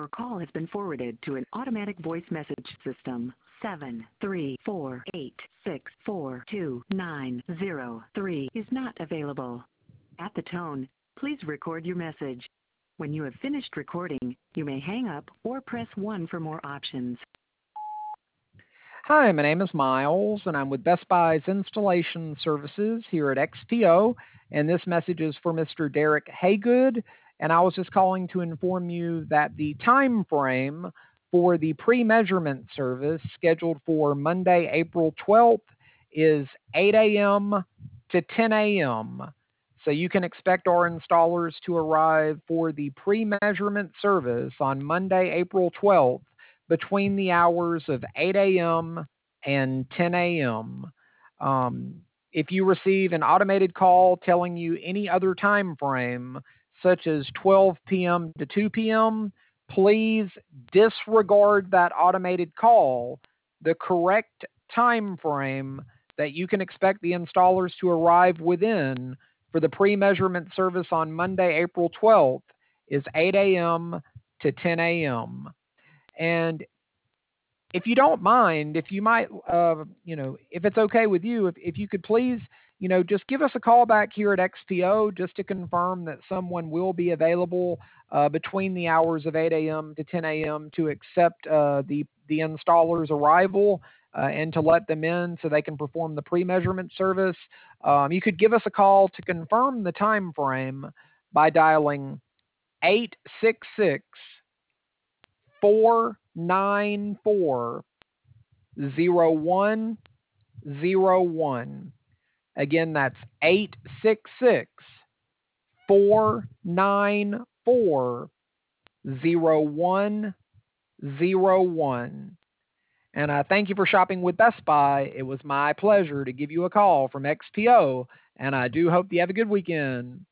Your call has been forwarded to an automatic voice message system. 734864290 is not available. At the tone, please record your message. When you have finished recording, you may hang up or press 1 for more options. Hi, my name is Miles, and I'm with Best Buy's Installation Services here at XPO, and this message is for Mr. Derek Haygood, and I was just calling to inform you that the time frame for the pre-measurement service scheduled for Monday, April 12th is 8 a.m. to 10 a.m., so you can expect our installers to arrive for the pre-measurement service on Monday, April 12th, between the hours of 8 a.m. and 10 a.m. If you receive an automated call telling you any other time frame, such as 12 p.m. to 2 p.m., please disregard that automated call. The correct time frame that you can expect the installers to arrive within for the pre-measurement service on Monday, April 12th is 8 a.m. to 10 a.m. And if you don't mind, if you might, if it's okay with you, if you could please, just give us a call back here at XPO just to confirm that someone will be available between the hours of 8 a.m. to 10 a.m. to accept the installer's arrival and to let them in so they can perform the pre-measurement service. You could give us a call to confirm the time frame by dialing 866 494 0101. Again, that's 866 494 0101. And I thank you for shopping with Best Buy. It was my pleasure to give you a call from XPO, and I do hope you have a good weekend.